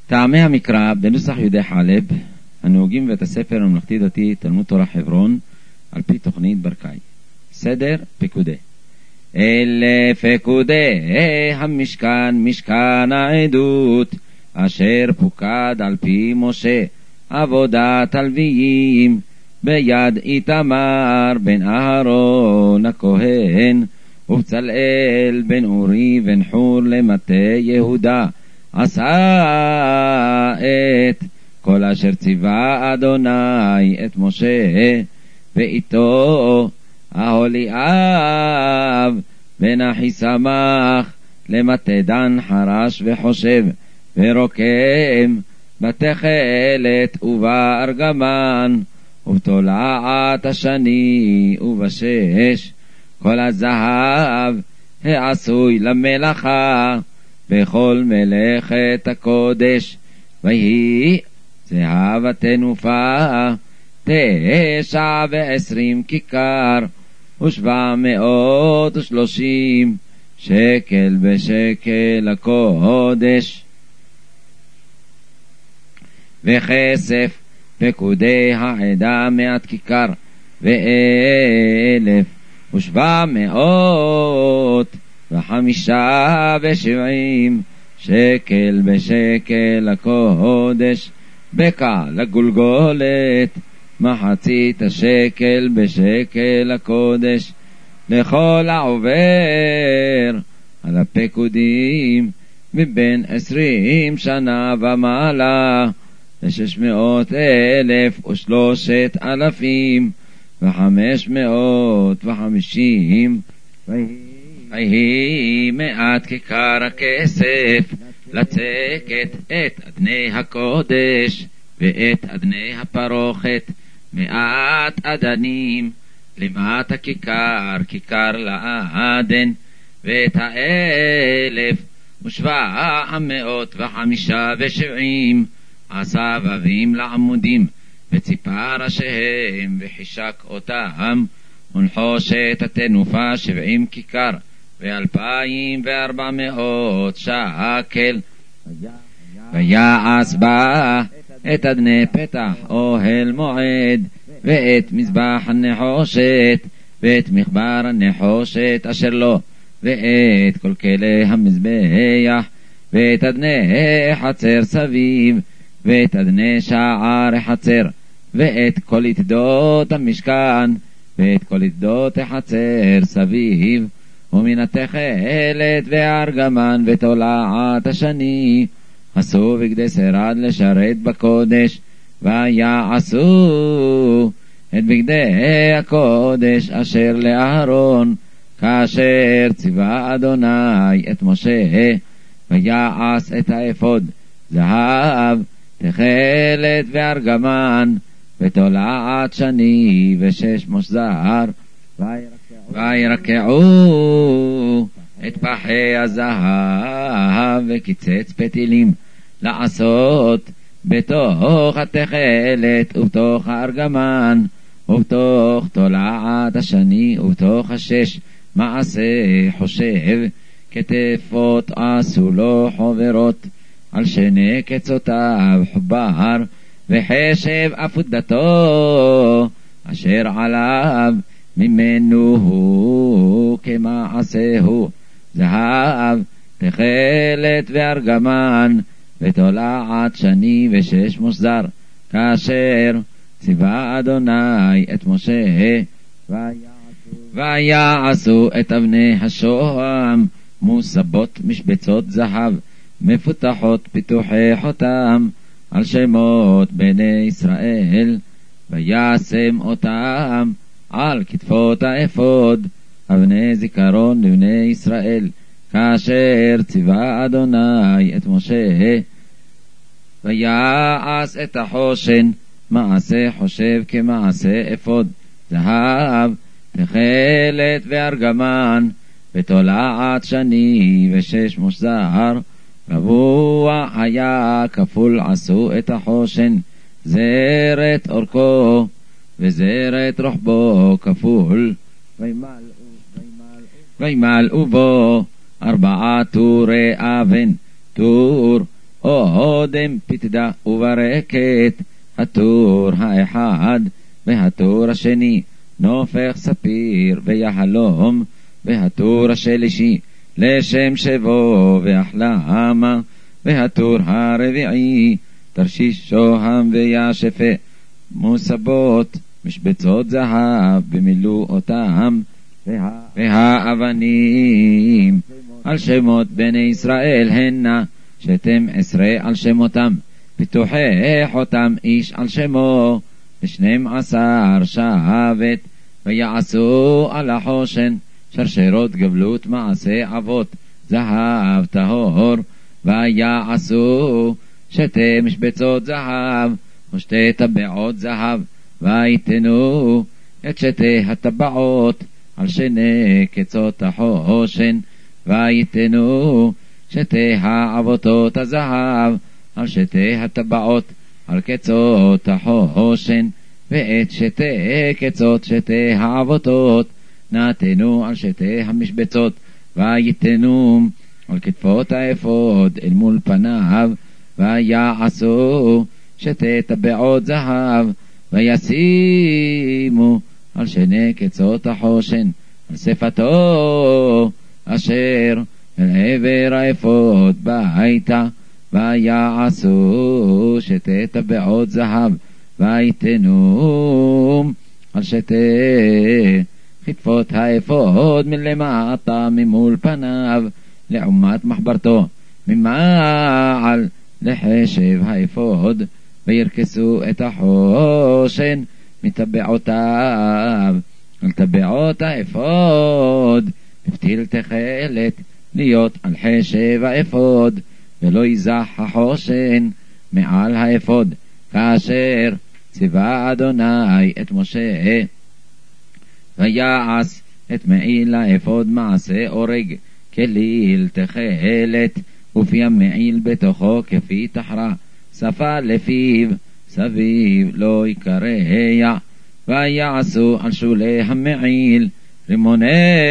טעמי המקרא בנוסח יהודי חלב הנהוגים בבית הספר הממלכתי דתי תלמוד תורה חברון על פי תוכנית ברקאי. סדר פקודי. אלה פקודי המשכן, משכן העדות, אשר פוקד על פי משה עבודת הלוויים, ביד איתמר בן אהרון הכהן, ובצלאל בן אורי בן חור למטה יהודה, עשה את כל אשר ציווה אדוני את משה, ואיתו אהוליאב בן אחיסמך למטה דן חרש וחושב, ורוקם בתכלת ובארגמן, ובתולעת השני ובשש, כל הזהב העשוי למלאכה בכל מלאכת הקודש. ויהי זהב התנופה 29 כיכר, ו730 שקל בשקל הקודש. וכסף פקודי העדה 100 כיכר, 1,775 שקל בשקל הקודש. בקע לגולגולת מחצית השקל בשקל הקודש. לכל העובר על הפקודים מבין 20 שנה ומעלה, 603,550. ויהי 100 כיכר הכסף לצקת את אדני הקודש ואת אדני הפרוכת, 100 אדנים למטה כיכר, כיכר לאדן, ואת 1,775 סבבים לעמודים, וציפה ראשיהם וחישק אותם, ונחושת התנופה 70 כיכר, ו2,400 שקל. ויעש בה את אדני פתח אוהל מועד, ואת מזבח הנחושת, ואת מחבר הנחושת אשר לו, ואת כל כלי המזבח, ואת אדני חצר סביב, ואת אדני שער החצר, ואת כל יתדות המשכן, ואת כל יתדות החצר סביב, ומן התכלת והארגמן ותולעת השני עשו בגדי שרד לשרת בקודש. ויעשו את בגדי הקודש אשר לאהרון, כאשר ציווה אדוני את משה. ויעש את האפוד זהב, תכלת וארגמן, ותולעת שני ושש מושזר. וירקעו את פחי הזהב וקיצץ פתילים, לעשות בתוך התכלת ובתוך הארגמן, ובתוך תולעת השני ובתוך השש מעשה חושב, כתפות עשו לו חוברות, על שני קצותיו חובר, וחשב אפודתו אשר עליו ממנו הוא כמעשהו, זהב תכלת וארגמן, ותולעת שני ושש מושזר, כאשר ציווה אדוני את משה. ויעשו את אבני השוהם מוסבות משבצות זהב, מפותחות פיתוחי חותם, על שמות בני ישראל. וישם אותם על כתפות האפוד, אבני זיכרון לבני ישראל, כאשר ציווה אדוני את משה. ויעש את החושן מעשה חושב כמעשה אפוד, זהב תכלת וארגמן, ותולעת שני ושש מושזר. רבוע היה כפול עשו את החושן, זרת אורכו וזרת רוחבו כפול. וימלאו בו 4 טורי אבן, טור אודם פתדה וברקת, הטור האחד והטור השני, נופך ספיר ויהלום, והטור השלישי לשם שבו והחלמה, והטור הרביעי תרשיש שוהם וישפה, מוסבות משבצות זהב במילאו אותם, והאבנים על שמות בני ישראל הנה 12 על שמותם, פיתוחי חותם איש על שמו 12 שבט, ויעשו על החושן שרשרות גבלות מעשה אבות זהב טהור, ויעשו שתי משבצות זהב ושתי טבעות זהב, ויתנו את שתי הטבעות על שני קצות החושן, ויתנו שתי העבותות הזהב על שתי הטבעות על קצות החושן, ואת שתי קצות שתי העבותות נתנו על שתי המשבצות, ויתנו על כתפות האפוד אל מול פניו, ויעשו שתי טבעות זהב, וישימו על שני קצות החושן על שפתו אשר אל עבר האפוד ביתה, ויעשו שתי טבעות זהב, ויתנו על שתי כתפות האפוד מלמטה ממול פניו לעומת מחברתו, ממעל לחשב האפוד, וירכסו את החושן מטבעותיו על טבעות האפוד, בפתיל תכלת להיות על חשב האפוד, ולא יזח החושן מעל האפוד, כאשר ציווה אדוני את משה. ויעש את מעיל האפוד מעשה אורג כליל תכלת, ופי המעיל בתוכו כפי תחרה, שפה לפיו סביב לא יקרע. ויעשו על שולי המעיל רימוני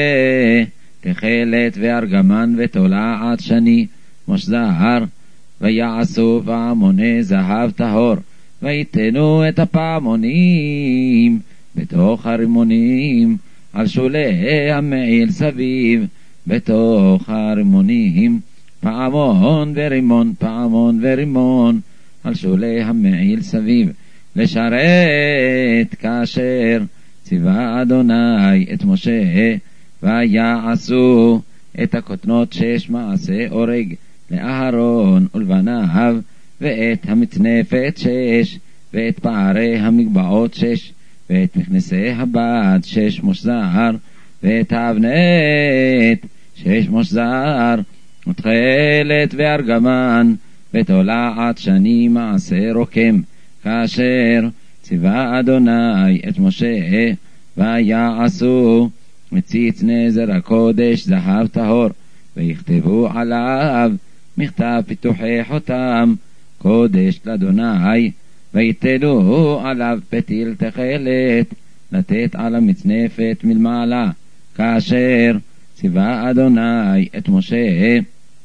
תכלת וארגמן ותולעת שני מושזר, ויעשו פעמוני זהב טהור, ויתנו את הפעמונים בתוך הרימונים על שולי המעיל סביב, בתוך הרימונים פעמון ורימון, פעמון ורימון על שולי המעיל סביב, לשרת כאשר ציווה אדוני את משה. ויעשו את הכותנות 6 מעשה אורג לאהרון ולבניו, ואת המצנפת 6, ואת פערי המגבעות 6, ואת מכנסי הבד 6 מושזר, ואת האבנת 6 מושזר, ותכלת וארגמן ותולעת שני מעשה רוקם, כאשר ציווה אדוני את משה. ויעשו מציץ נזר הקודש זהב טהור, ויכתבו עליו מכתב פיתוחי חותם קודש לאדוני, ויתנו עליו פתיל תכלת לתת על המצנפת מלמעלה, כאשר ציווה אדוני את משה.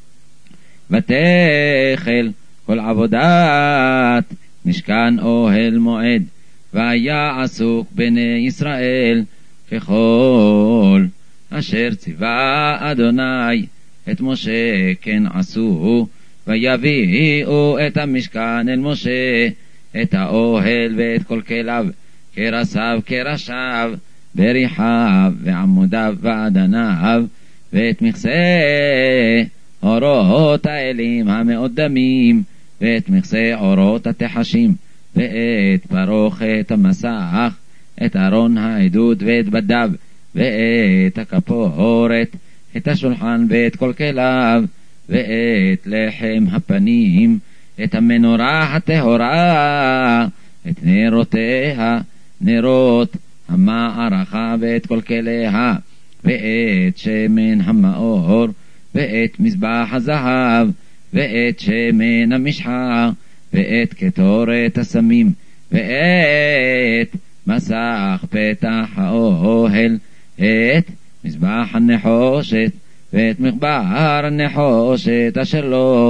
ותחל כל עבודת משכן אוהל מועד, ויעשו בני ישראל ככל אשר ציווה אדוני את משה כן עשו. ויביאו את המשכן אל משה, את האוהל ואת כל כליו, כרסיו כראשיו, בריחיו ועמודיו ועדניו, ואת מכסה אורות האלים המאודמים, ואת מכסה אורות התחשים, ואת פרוכת המסך, את ארון העדות ואת בדיו, ואת הכפורת, את השולחן ואת כל כליו, ואת לחם הפנים, את המנורה הטהורה, את נרותיה, נרות המערכה ואת כל כליה, ואת שמן המאור, ואת מזבח הזהב, ואת שמן המשחה, ואת קטורת הסמים, ואת מסך פתח האוהל, את מזבח הנחושת, ואת מחבר הנחושת אשר לו,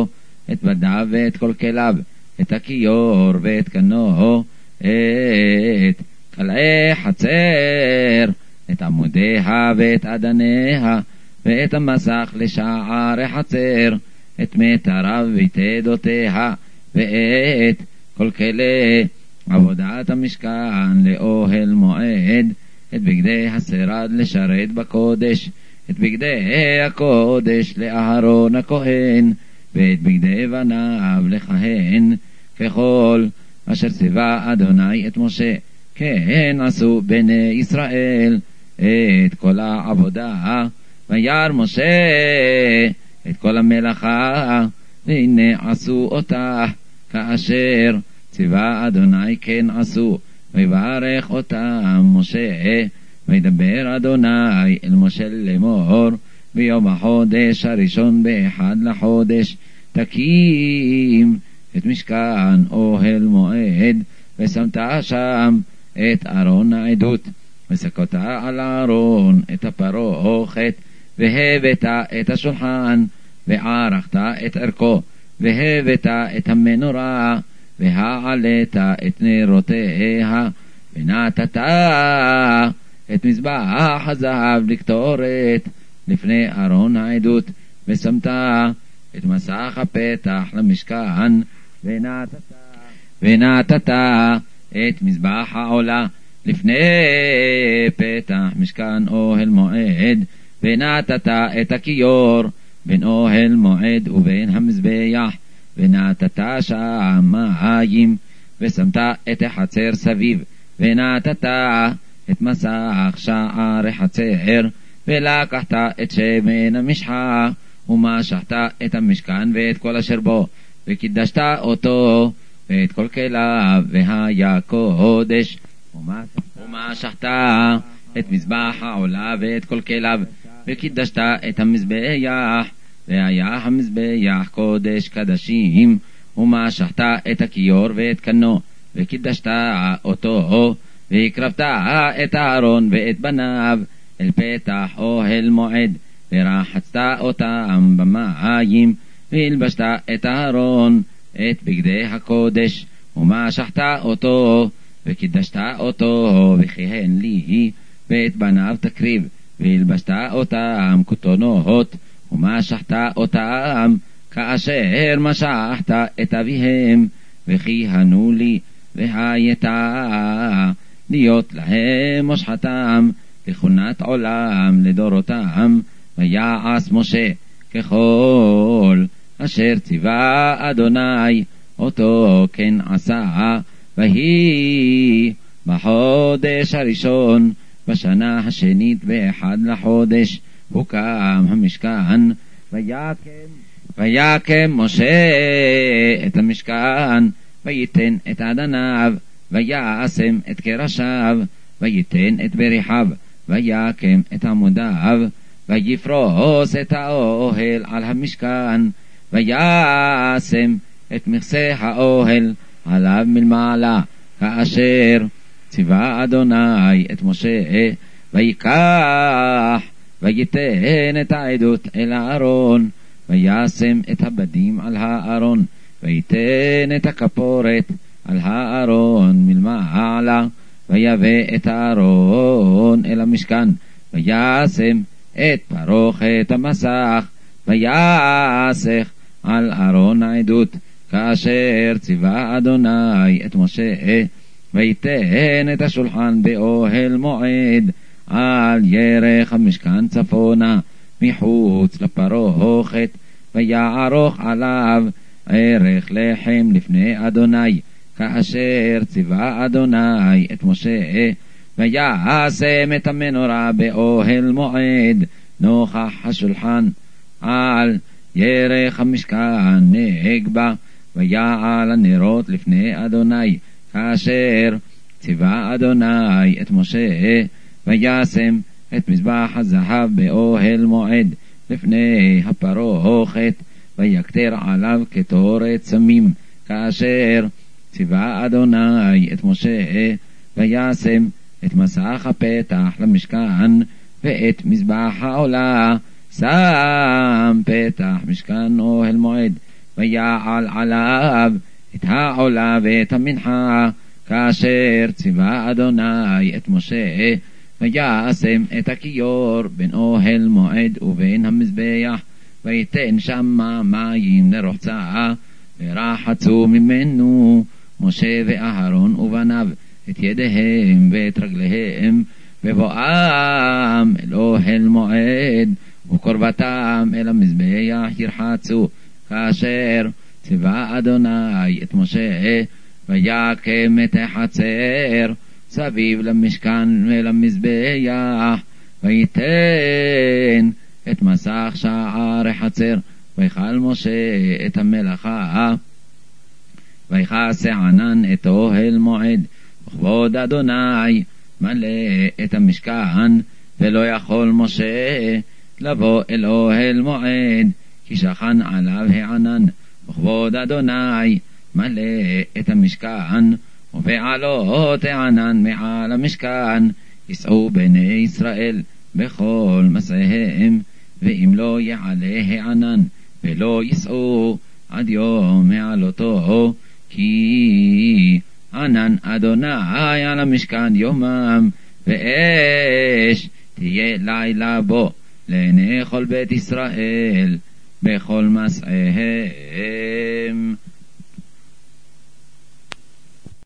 את בדיו ואת כל כליו, את הכיור ואת קנו, את קלעי חצר, את עמודיה ואת אדניה, ואת המסך לשערי חצר, את מיתריו ואת עדותיה, ואת כל כלי עבודת המשכן לאוהל מועד, את בגדי השרד לשרת בקודש, את בגדי הקודש לאהרון הכהן, ואת בגדי בניו לכהן, ככל אשר ציווה אדוני את משה, כן עשו בני ישראל את כל העבודה. וירא משה את כל המלאכה, והנה עשו אותה כאשר ציווה אדוני כן עשו. ויברך אותם משה, וידבר אדוני אל משה לאמור, ביום החודש הראשון באחד לחודש תקים את משכן אוהל מועד, ושמת שם את ארון העדות, וסקת על הארון את הפרוכת, והבאת את השולחן, וערכת את ערכו, והבאת את המנורה, והעלית את נרותיה, ונתת את מזבח הזהב לקטורת לפני ארון העדות, ושמת את מסך הפתח למשכן, ונתת את מזבח העולה לפני פתח משכן אוהל מועד, ונתת את הכיור בין אוהל מועד ובין המזבח, ונתת שם מים, ושמת את החצר סביב, ונתת את מסך שערי חצר, ולקחת את שמן המשחה, ומשחת את המשכן ואת כל אשר בו, וקידשת אותו ואת כל כליו, והיה קודש. ומשחת את מזבח העולה ואת כל כליו, וקידשת את המזבח, והיה המזבח קודש קדשים. ומשחת את הכיור ואת קנו, וקידשת אותו, והקרבת את הארון ואת בניו אל פתח אוהל מועד, ורחצת אותם במים, והלבשת את הארון את בגדי הקודש, ומשחת אותו, וקידשת אותו, וכהן לי, ואת בניו תקריב, והלבשת אותם כתונות, ומשחת אותם כאשר משחת את אביהם, וכיהנו לי, והייתה להיות להם משחתם לכהונת עולם לדורותם. ויעש משה ככל אשר ציווה אדוני אותו כן עשה. ויהי בחודש הראשון בשנה השנית באחד לחודש הוקם המשכן. ויקם משה את המשכן, ויתן את אדניו, ויעשם את קרשיו, ויתן את בריחיו, ויקם את עמודיו, ויפרוס את האוהל על המשכן, ויעשם את מכסה האוהל עליו מלמעלה, כאשר ציווה אדוני את משה. ויקח ויתן את העדות אל הארון, וישם את הבדים על הארון, ויתן את הכפורת על הארון מלמעלה, ויבא את הארון אל המשכן, וישם את פרוכת המסך, ויסך על ארון העדות, כאשר ציווה אדוני את משה. ויתן את השולחן באוהל מועד על ירך המשכן צפונה מחוץ לפרוכת, ויערוך עליו ערך לחם לפני אדוני, כאשר ציווה אדוני את משה. ויעשם את המנורה באוהל מועד נוכח השולחן על ירך המשכן נגבה, ויעל הנרות לפני אדוני, כאשר ציווה אדוני את משה. וישם את מזבח הזהב באוהל מועד לפני הפרוכת, ויקטר עליו קטורת סמים, כאשר ציווה אדוני את משה. וישם את מסך הפתח למשכן, ואת מזבח העולה שם פתח משכן אוהל מועד ויעל עליו את העולה ואת המנחה, כאשר ציווה אדוני את משה, וישם את הכיור בין אוהל מועד ובין המזבח, ויתן שמה מים לרוחצה, ורחצו ממנו משה ואהרון ובניו את ידיהם ואת רגליהם, בבואם אל אוהל מועד וקרבתם אל המזבח ירחצו, כאשר ציווה אדוני את משה, ויקם את החצר סביב למשכן ולמזבח, ויתן את מסך שער החצר, ויכל משה את המלאכה, ויכסה ענן את אוהל מועד, וכבוד אדוני מלא את המשכן, ולא יכול משה לבוא אל אוהל מועד, כי שכן עליו הענן, וכבוד אדוני מלא את המשכן, ובעלות הענן מעל המשכן יסעו בני ישראל בכל מסעיהם, ואם לא יעלה הענן ולא יסעו עד יום מעלותו, כי ענן אדוני על המשכן יומם, ואש תהיה לילה בו לעיני כל בית ישראל בכל מסעיהם.